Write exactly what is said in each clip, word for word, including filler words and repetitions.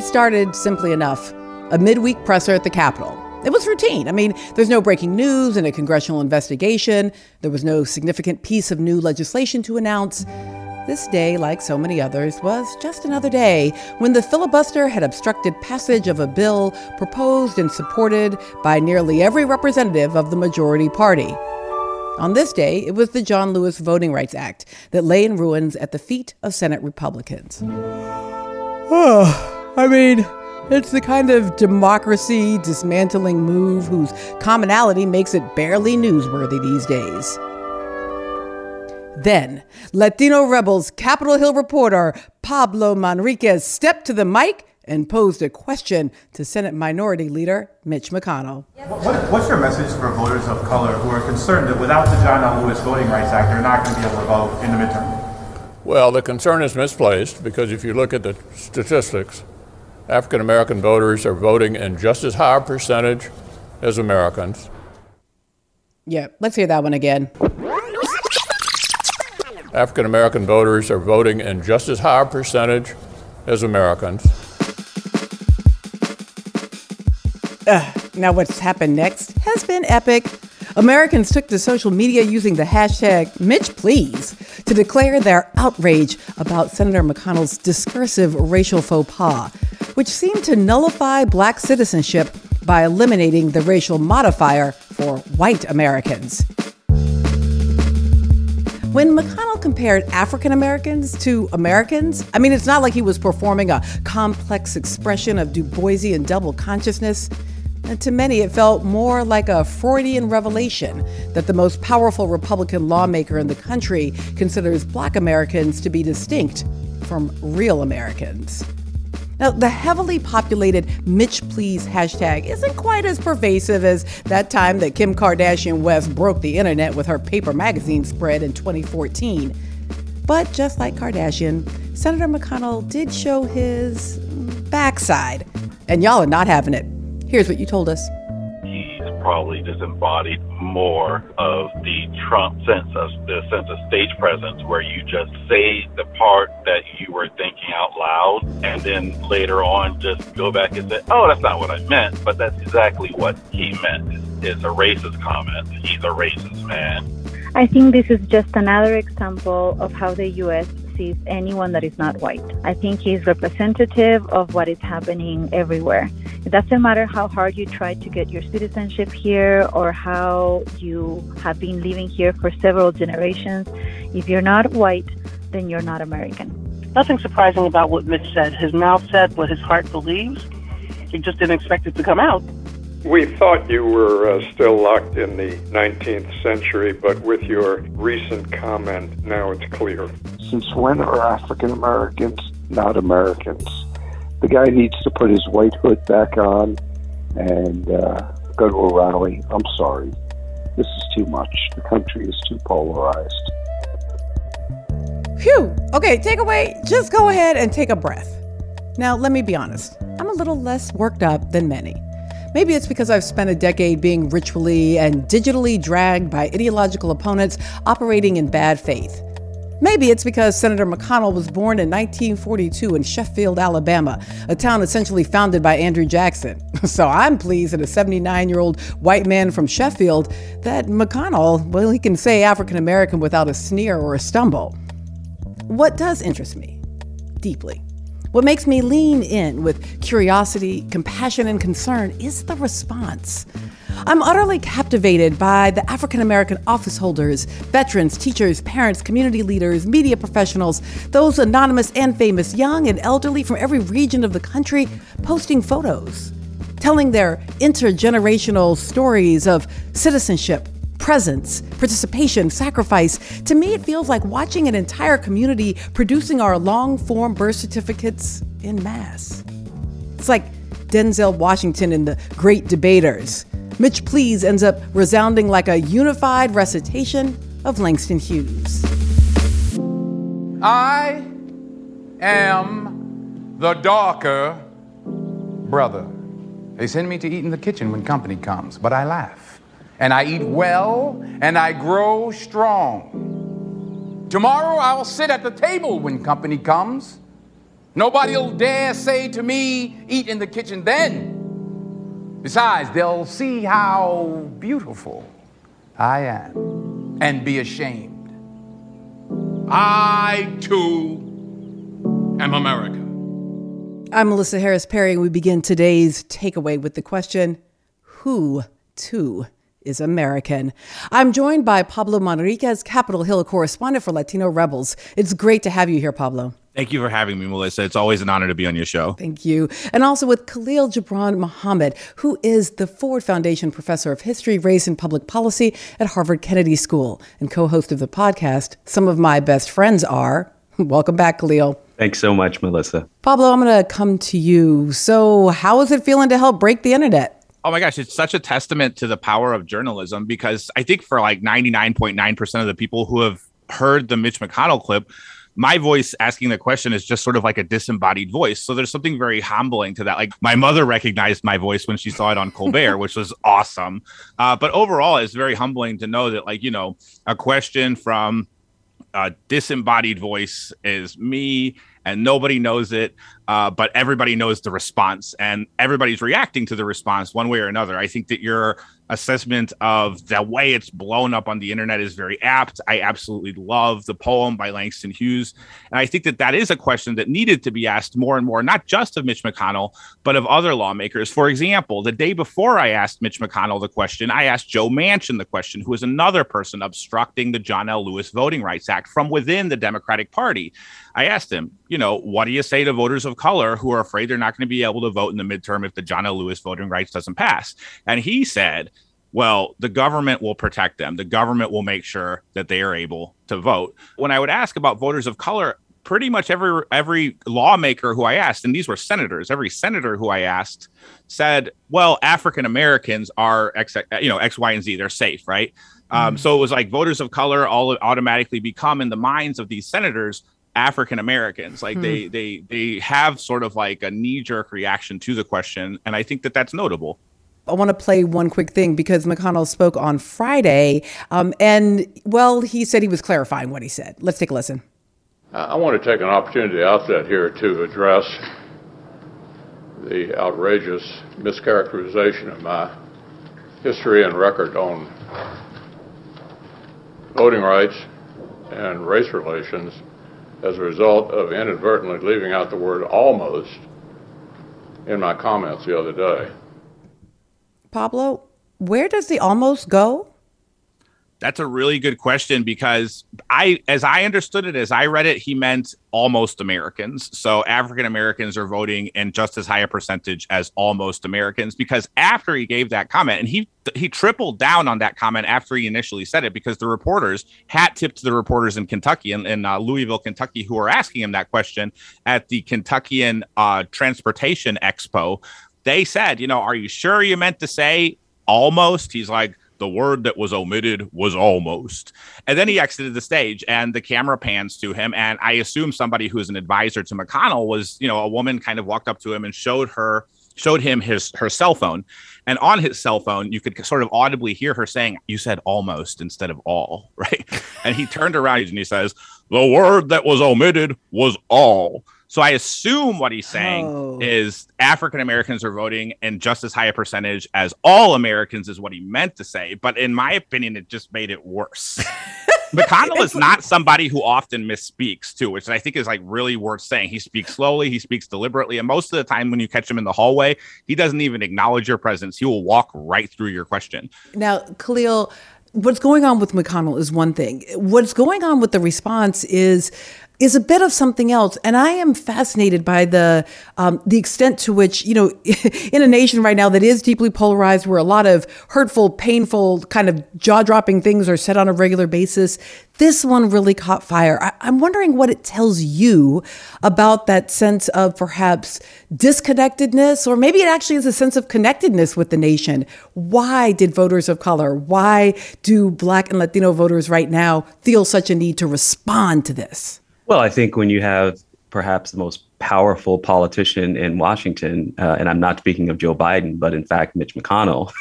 It started simply enough. A midweek presser at the Capitol. It was routine. I mean, there's no breaking news in a congressional investigation. There was no significant piece of new legislation to announce. This day, like so many others, was just another day when the filibuster had obstructed passage of a bill proposed and supported by nearly every representative of the majority party. On this day, it was the John Lewis Voting Rights Act that lay in ruins at the feet of Senate Republicans. Oh, I mean, it's the kind of democracy dismantling move whose commonality makes it barely newsworthy these days. Then, Latino Rebels Capitol Hill reporter Pablo Manriquez stepped to the mic and posed a question to Senate Minority Leader Mitch McConnell. What, what's your message for voters of color who are concerned that without the John L. Lewis Voting Rights Act, they're not going to be able to vote in the midterm? Well, the concern is misplaced because if you look at the statistics, African American voters are voting in just as high a percentage as Americans. Yeah, let's hear that one again. African American voters are voting in just as high a percentage as Americans. Uh, now what's happened next has been epic. Americans took to social media using the hashtag MitchPlease to declare their outrage about Senator McConnell's discursive racial faux pas, which seemed to nullify black citizenship by eliminating the racial modifier for white Americans. When McConnell compared African Americans to Americans, I mean, it's not like he was performing a complex expression of Du Boisian double consciousness. And to many, it felt more like a Freudian revelation that the most powerful Republican lawmaker in the country considers black Americans to be distinct from real Americans. Now, the heavily populated MitchPlease hashtag isn't quite as pervasive as that time that Kim Kardashian West broke the internet with her paper magazine spread in twenty fourteen. But just like Kardashian, Senator McConnell did show his backside. And y'all are not having it. Here's what you told us. He's probably just embodied more of the Trump sense of the sense of stage presence, where you just say the part that you were thinking out loud, and then later on just go back and say, "Oh, that's not what I meant," but that's exactly what he meant. It's a racist comment. He's a racist man. I think this is just another example of how the U S sees anyone that is not white. I think he's representative of what is happening everywhere. It doesn't matter how hard you try to get your citizenship here or how you have been living here for several generations. If you're not white, then you're not American. Nothing surprising about what Mitch said. His mouth said what his heart believes. He just didn't expect it to come out. We thought you were uh, still locked in the nineteenth century, but with your recent comment, now it's clear. Since when are African Americans not Americans? The guy needs to put his white hood back on and uh, go to a rally. I'm sorry. This is too much. The country is too polarized. Phew. Okay, take away. Just go ahead and take a breath. Now, let me be honest. I'm a little less worked up than many. Maybe it's because I've spent a decade being ritually and digitally dragged by ideological opponents operating in bad faith. Maybe it's because Senator McConnell was born in nineteen forty-two in Sheffield, Alabama, a town essentially founded by Andrew Jackson. So I'm pleased that a seventy-nine-year-old white man from Sheffield, that McConnell, well, he can say African American without a sneer or a stumble. What does interest me deeply, what makes me lean in with curiosity, compassion, and concern is the response. I'm utterly captivated by the African American office holders, veterans, teachers, parents, community leaders, media professionals, those anonymous and famous, young and elderly from every region of the country, posting photos, telling their intergenerational stories of citizenship, presence, participation, sacrifice. To me, it feels like watching an entire community producing our long-form birth certificates en masse. It's like Denzel Washington in The Great Debaters. MitchPlease ends up resounding like a unified recitation of Langston Hughes. I am the darker brother. They send me to eat in the kitchen when company comes, but I laugh. And I eat well, and I grow strong. Tomorrow I will sit at the table when company comes, Nobody'll dare say to me, eat in the kitchen then. Besides, they'll see how beautiful I am and be ashamed. I, too, am America. I'm Melissa Harris Perry, and we begin today's takeaway with the question, who, too, is American? I'm joined by Pablo Manriquez, Capitol Hill correspondent for Latino Rebels. It's great to have you here, Pablo. Thank you for having me, Melissa. It's always an honor to be on your show. Thank you. And also with Khalil Gibran Muhammad, who is the Ford Foundation Professor of History, Race, and Public Policy at Harvard Kennedy School and co-host of the podcast, Some of My Best Friends Are. Welcome back, Khalil. Thanks so much, Melissa. Pablo, I'm going to come to you. So how is it feeling to help break the internet? Oh my gosh, it's such a testament to the power of journalism, because I think for like ninety-nine point nine percent of the people who have heard the Mitch McConnell clip, my voice asking the question is just sort of like a disembodied voice. So there's something very humbling to that. Like, my mother recognized my voice when she saw it on Colbert, which was awesome. Uh, but overall, it's very humbling to know that, like, you know, a question from a disembodied voice is me, and nobody knows it, uh, but everybody knows the response, and everybody's reacting to the response one way or another. I think that your assessment of the way it's blown up on the internet is very apt. I absolutely love the poem by Langston Hughes. And I think that that is a question that needed to be asked more and more, not just of Mitch McConnell, but of other lawmakers. For example, the day before I asked Mitch McConnell the question, I asked Joe Manchin the question, who is another person obstructing the John L. Lewis Voting Rights Act from within the Democratic Party. I asked him, you know, what do you say to voters of color who are afraid they're not going to be able to vote in the midterm if the John L. Lewis Voting Rights doesn't pass? And he said, well, the government will protect them. The government will make sure that they are able to vote. When I would ask about voters of color, pretty much every every lawmaker who I asked, and these were senators, every senator who I asked said, well, African Americans are X, you know, X, Y, and Z. They're safe, right? Mm-hmm. Um, so it was like voters of color all automatically become, in the minds of these senators, African Americans. Like hmm. they they they have sort of like a knee-jerk reaction to the question, and I think that that's notable. I want to play one quick thing, because McConnell spoke on Friday, um, and, well, he said he was clarifying what he said. Let's take a listen. I want to take an opportunity outset here to address the outrageous mischaracterization of my history and record on voting rights and race relations as a result of inadvertently leaving out the word almost in my comments the other day. Pablo, where does the almost go? That's a really good question, because I, as I understood it, as I read it, he meant almost Americans. So African Americans are voting in just as high a percentage as almost Americans, because after he gave that comment, and he he tripled down on that comment after he initially said it, because the reporters, hat tipped to the reporters in Kentucky, in, in uh, Louisville, Kentucky, who were asking him that question at the Kentuckian uh, Transportation Expo. They said, you know, are you sure you meant to say almost? He's like, the word that was omitted was almost. And then he exited the stage, and the camera pans to him. And I assume somebody who is an advisor to McConnell was, you know, a woman kind of walked up to him and showed her, showed him his, her cell phone. And on his cell phone, you could sort of audibly hear her saying, you said almost instead of all, right? And he turned around and he says, the word that was omitted was all. So I assume what he's saying oh. is African Americans are voting in just as high a percentage as all Americans is what he meant to say. But in my opinion, it just made it worse. McConnell is not somebody who often misspeaks, too, which I think is like really worth saying. He speaks slowly, he speaks deliberately, and most of the time when you catch him in the hallway, he doesn't even acknowledge your presence. He will walk right through your question. Now, Khalil, what's going on with McConnell is one thing. What's going on with the response is is a bit of something else. And I am fascinated by the um, the extent to which, you know, in a nation right now that is deeply polarized, where a lot of hurtful, painful, kind of jaw-dropping things are said on a regular basis, this one really caught fire. I- I'm wondering what it tells you about that sense of perhaps disconnectedness, or maybe it actually is a sense of connectedness with the nation. Why did voters of color, why do Black and Latino voters right now feel such a need to respond to this? Well, I think when you have perhaps the most powerful politician in Washington, uh, and I'm not speaking of Joe Biden, but in fact, Mitch McConnell,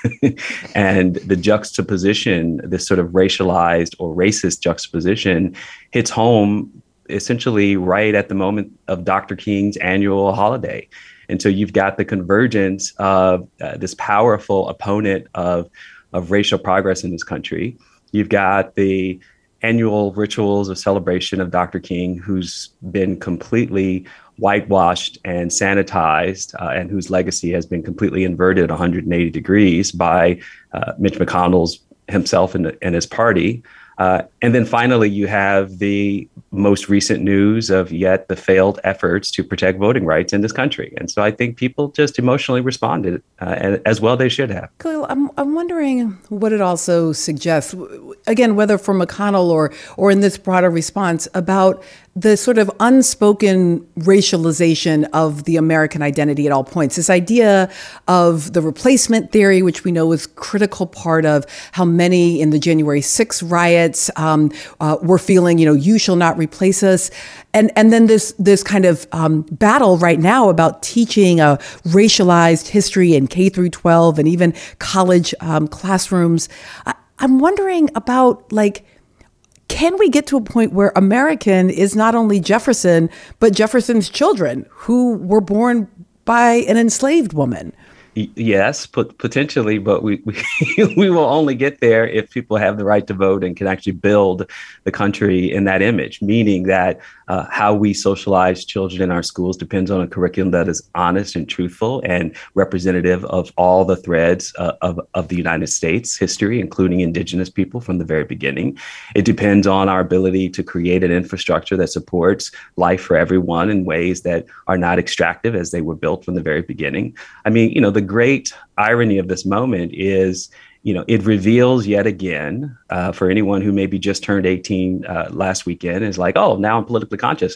and the juxtaposition, this sort of racialized or racist juxtaposition hits home essentially right at the moment of Doctor King's annual holiday. And so you've got the convergence of uh, this powerful opponent of, of racial progress in this country. You've got the annual rituals of celebration of Doctor King, who's been completely whitewashed and sanitized, uh, and whose legacy has been completely inverted one hundred eighty degrees by uh, Mitch McConnell's himself and, and his party. Uh, and then finally, you have the most recent news of yet the failed efforts to protect voting rights in this country. And so I think people just emotionally responded, uh, as well they should have. Khalil, I'm, I'm wondering what it also suggests, again, whether for McConnell or, or in this broader response, about the sort of unspoken racialization of the American identity at all points. This idea of the replacement theory, which we know was a critical part of how many in the January sixth riots um, uh, were feeling, you know, you shall not replace us. And and then this this kind of um, battle right now about teaching a racialized history in K through twelve and even college um, classrooms. I, I'm wondering about, like, can we get to a point where American is not only Jefferson, but Jefferson's children who were born by an enslaved woman? Yes, pot- potentially, but we, we we will only get there if people have the right to vote and can actually build the country in that image, meaning that uh, how we socialize children in our schools depends on a curriculum that is honest and truthful and representative of all the threads uh, of, of the United States history, including indigenous people from the very beginning. It depends on our ability to create an infrastructure that supports life for everyone in ways that are not extractive as they were built from the very beginning. I mean, you know, the great irony of this moment is, you know, it reveals yet again uh, for anyone who maybe just turned eighteen uh, last weekend is like, oh, now I'm politically conscious,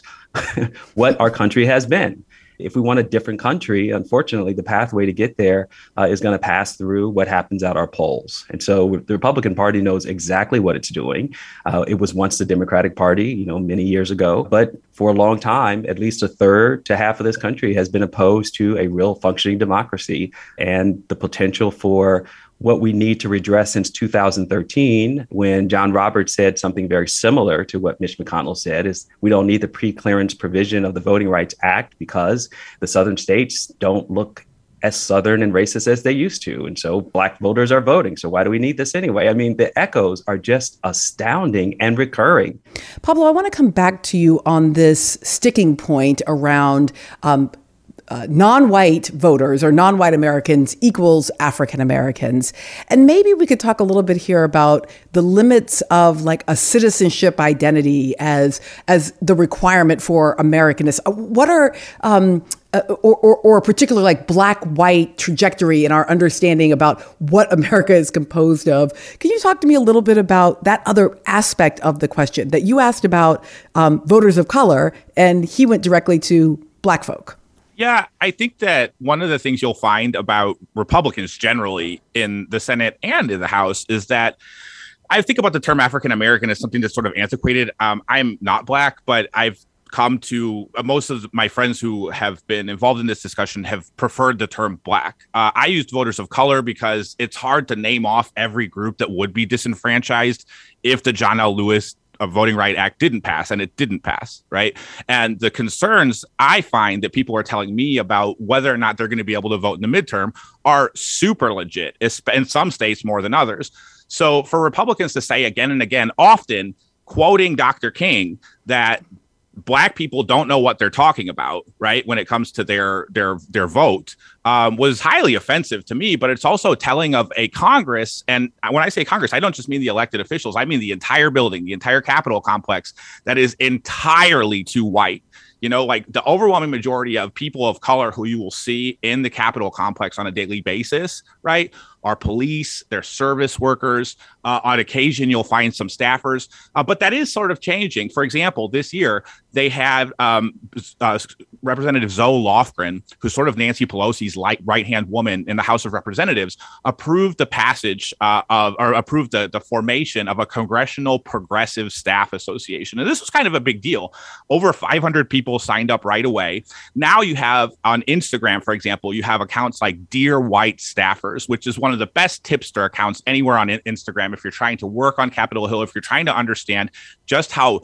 what our country has been. If we want a different country, unfortunately, the pathway to get there uh, is going to pass through what happens at our polls. And so the Republican Party knows exactly what it's doing. Uh, it was once the Democratic Party, you know, many years ago. But for a long time, at least a third to half of this country has been opposed to a real functioning democracy and the potential for what we need to redress since two thousand thirteen, when John Roberts said something very similar to what Mitch McConnell said, is we don't need the pre-clearance provision of the Voting Rights Act because the southern states don't look as southern and racist as they used to. And so black voters are voting. So why do we need this anyway? I mean, the echoes are just astounding and recurring. Pablo, I want to come back to you on this sticking point around um, Uh, non-white voters or non-white Americans equals African Americans. And maybe we could talk a little bit here about the limits of like a citizenship identity as as the requirement for Americanness. What are um, uh, or, or, or a particular like black-white trajectory in our understanding about what America is composed of? Can you talk to me a little bit about that other aspect of the question that you asked about um, voters of color, and he went directly to black folk? Yeah, I think that one of the things you'll find about Republicans generally in the Senate and in the House is that I think about the term African American as something that's sort of antiquated. Um, I'm not black, but I've come to uh, most of my friends who have been involved in this discussion have preferred the term black. Uh, I used voters of color because it's hard to name off every group that would be disenfranchised if the John L. Lewis a Voting Rights Act didn't pass, and it didn't pass, right? And the concerns I find that people are telling me about whether or not they're going to be able to vote in the midterm are super legit, in some states more than others. So for Republicans to say again and again, often quoting Doctor King, that black people don't know what they're talking about, right, when it comes to their their their vote, um, was highly offensive to me. But it's also telling of a Congress. And when I say Congress, I don't just mean the elected officials. I mean the entire building, the entire Capitol complex that is entirely too white. You know, like the overwhelming majority of people of color who you will see in the Capitol complex on a daily basis, right, are police, they're service workers. Uh, on occasion, you'll find some staffers, uh, but that is sort of changing. For example, this year, they had um, uh, Representative Zoe Lofgren, who's sort of Nancy Pelosi's light right-hand woman in the House of Representatives, approved the passage uh, of, or approved the, the formation of a Congressional Progressive Staff Association. And this was kind of a big deal. Over five hundred people signed up right away. Now you have on Instagram, for example, you have accounts like Dear White Staffers, which is one of the best tipster accounts anywhere on Instagram if you're trying to work on Capitol Hill, if you're trying to understand just how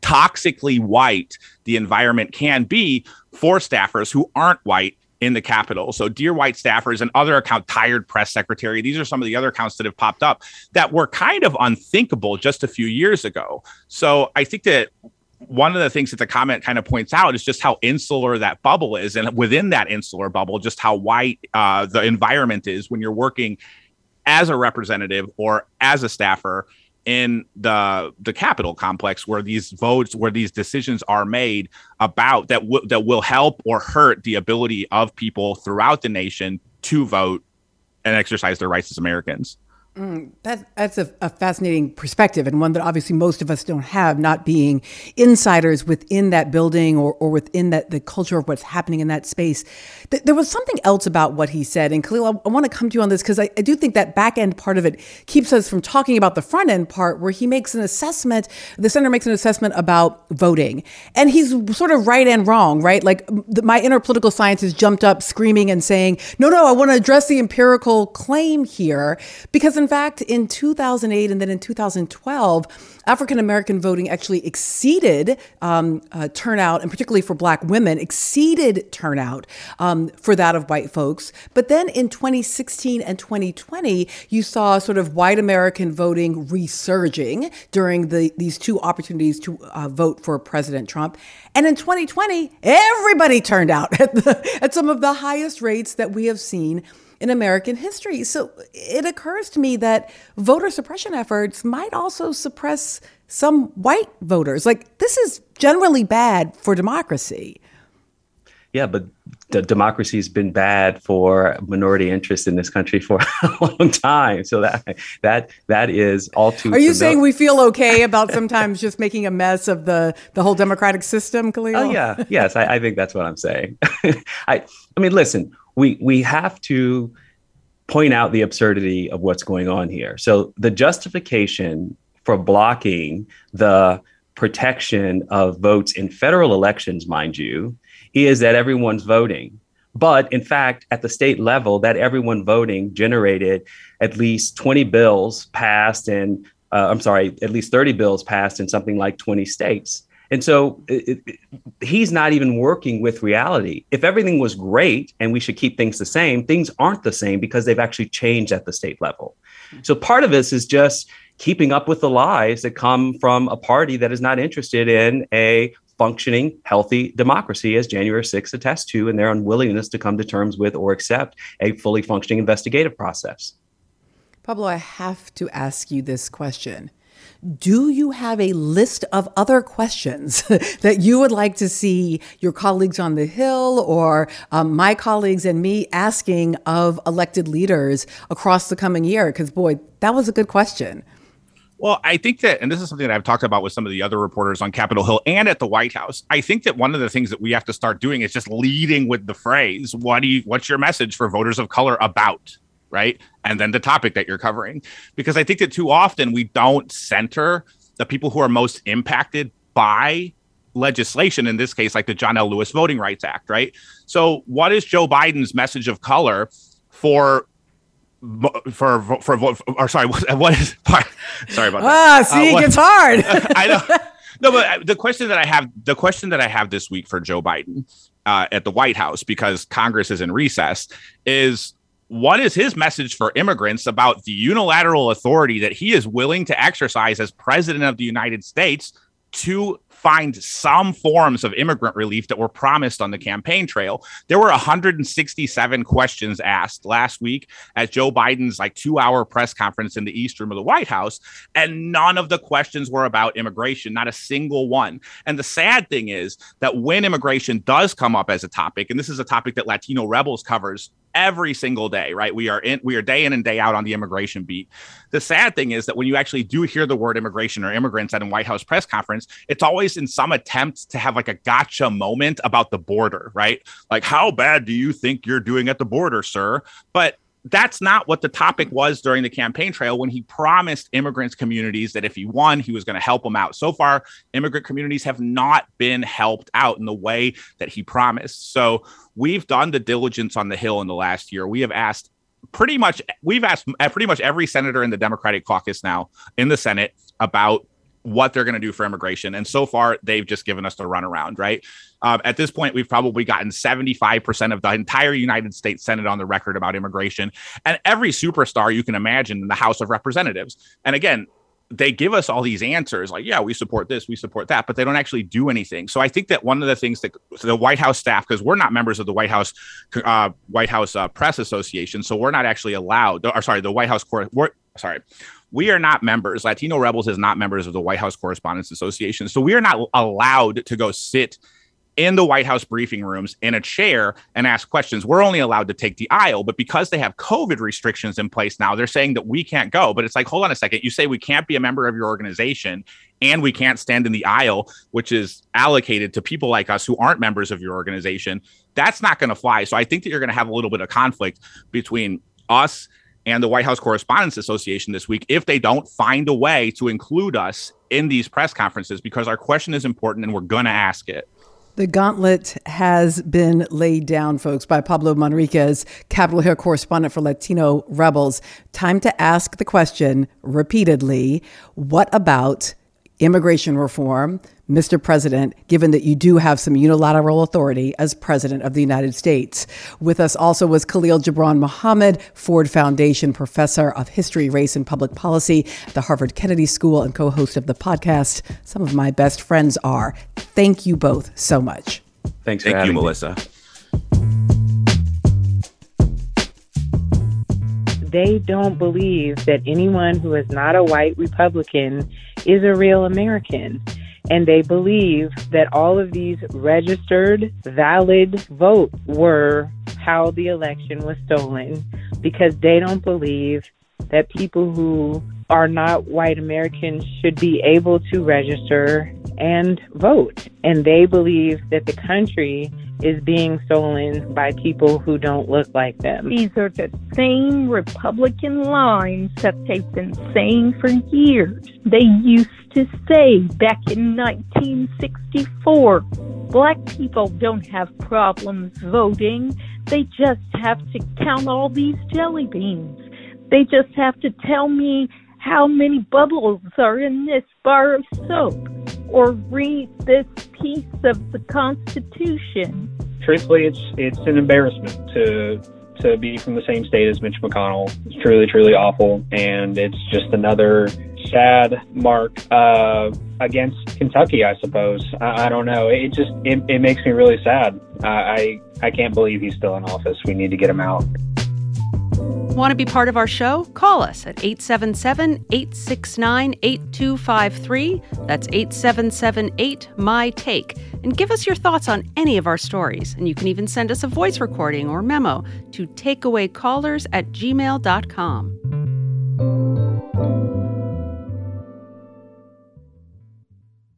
toxically white the environment can be for staffers who aren't white in the Capitol. So dear white staffers and other account, tired press secretary, these are some of the other accounts that have popped up that were kind of unthinkable just a few years ago. So I think that one of the things that the comment kind of points out is just how insular that bubble is. And within that insular bubble, just how white uh, the environment is when you're working as a representative or as a staffer in the the Capitol complex, where these votes, where these decisions are made about that, w- that will help or hurt the ability of people throughout the nation to vote and exercise their rights as Americans. Mm, that, that's a, a fascinating perspective, and one that obviously most of us don't have, not being insiders within that building or, or within that the culture of what's happening in that space. Th- there was something else about what he said, and Khalil, I, I want to come to you on this because I, I do think that back end part of it keeps us from talking about the front end part, where he makes an assessment, the senator makes an assessment about voting, and he's sort of right and wrong, right? Like the, my inner political scientist jumped up screaming and saying, no, no, I want to address the empirical claim here, because in fact, in two thousand eight and then in two thousand twelve, African-American voting actually exceeded um, uh, turnout, and particularly for Black women, exceeded turnout um, for that of white folks. But then in twenty sixteen and twenty twenty, you saw sort of white American voting resurging during the, these two opportunities to uh, vote for President Trump. And in twenty twenty, everybody turned out at, the, at some of the highest rates that we have seen in American history. So it occurs to me that voter suppression efforts might also suppress some white voters. Like, this is generally bad for democracy. Yeah, but the democracy has been bad for minority interests in this country for a long time. So that that that is all too. Are you familiar. saying we feel okay about sometimes just making a mess of the, the whole democratic system, Khalil? Oh yeah, yes, I, I think that's what I'm saying. I I mean, listen, we we have to point out the absurdity of what's going on here. So the justification for blocking the protection of votes in federal elections, mind you, is that everyone's voting. But in fact, at the state level, that everyone voting generated at least twenty bills passed and uh, I'm sorry, at least thirty bills passed in something like twenty states. And so it, it, he's not even working with reality. If everything was great and we should keep things the same, things aren't the same because they've actually changed at the state level. So part of this is just keeping up with the lies that come from a party that is not interested in a functioning, healthy democracy, as January sixth attests to, and their unwillingness to come to terms with or accept a fully functioning investigative process. Pablo, I have to ask you this question. Do you have a list of other questions that you would like to see your colleagues on the Hill or um, my colleagues and me asking of elected leaders across the coming year? Because, boy, that was a good question. Well, I think that, and this is something that I've talked about with some of the other reporters on Capitol Hill and at the White House, I think that one of the things that we have to start doing is just leading with the phrase, what do you, what's your message for voters of color about? Right. And then the topic that you're covering, because I think that too often we don't center the people who are most impacted by legislation, in this case, like the John L. Lewis Voting Rights Act. Right. So what is Joe Biden's message of color for for for, for or sorry, what, what is sorry about that. Ah, see, uh, what, it gets hard. I know. No, but the question that I have, the question that I have this week for Joe Biden uh, at the White House, because Congress is in recess, is what is his message for immigrants about the unilateral authority that he is willing to exercise as president of the United States to find some forms of immigrant relief that were promised on the campaign trail? There were one hundred sixty-seven questions asked last week at Joe Biden's like two hour press conference in the East Room of the White House, and none of the questions were about immigration, not a single one. And the sad thing is that when immigration does come up as a topic, and this is a topic that Latino Rebels covers every single day, right? We are in, we are day in and day out on the immigration beat. The sad thing is that when you actually do hear the word immigration or immigrants at a White House press conference, it's always in some attempt to have like a gotcha moment about the border, right? Like, how bad do you think you're doing at the border, sir? But that's not what the topic was during the campaign trail when he promised immigrants communities that if he won, he was going to help them out. So far, immigrant communities have not been helped out in the way that he promised. So we've done the diligence on the Hill in the last year. We have asked pretty much, we've asked pretty much every senator in the Democratic caucus now in the Senate about what they're going to do for immigration. And so far, they've just given us the runaround, right? Um, at this point, we've probably gotten seventy-five percent of the entire United States Senate on the record about immigration, and every superstar you can imagine in the House of Representatives. And again, they give us all these answers like, yeah, we support this, we support that, but they don't actually do anything. So I think that one of the things that the White House staff, because we're not members of the White House uh, White House uh, Press Association, so we're not actually allowed, or sorry, the White House, we're, sorry, we are not members. Latino Rebels is not members of the White House Correspondents Association. So we are not allowed to go sit in the White House briefing rooms in a chair and ask questions. We're only allowed to take the aisle, but because they have COVID restrictions in place now, they're saying that we can't go. But it's like, hold on a second. You say we can't be a member of your organization and we can't stand in the aisle, which is allocated to people like us who aren't members of your organization. That's not going to fly. So I think that you're going to have a little bit of conflict between us and the White House Correspondents Association this week if they don't find a way to include us in these press conferences, because our question is important and we're going to ask it. The gauntlet has been laid down, folks, by Pablo Manriquez, Capitol Hill correspondent for Latino Rebels. Time to ask the question repeatedly, what about immigration reform, Mister President, given that you do have some unilateral authority as President of the United States? With us also was Khalil Gibran Muhammad, Ford Foundation Professor of History, Race, and Public Policy at the Harvard Kennedy School and co-host of the podcast Some of My Best Friends Are. Thank you both so much. Thanks for Thank having you, me. Melissa. They don't believe that anyone who is not a white Republican is a real American. And they believe that all of these registered, valid votes were how the election was stolen, because they don't believe that people who are not white Americans should be able to register and vote. And they believe that the country is being stolen by people who don't look like them. These are the same Republican lines that they've been saying for years. They used to say back in nineteen sixty-four, black people don't have problems voting. They just have to count all these jelly beans. They just have to tell me how many bubbles are in this bar of soap, or read this piece of the Constitution. Truthfully, it's it's an embarrassment to to be from the same state as Mitch McConnell. It's truly, truly awful, and it's just another sad mark uh, against Kentucky, I suppose. I, I don't know. It just it, it makes me really sad. I, I I can't believe he's still in office. We need to get him out. Want to be part of our show? Call us at eight seven seven, eight six nine, eight two five three. That's eight seven seven eight, M Y Take. And give us your thoughts on any of our stories. And you can even send us a voice recording or memo to takeawaycallers at gmail dot com.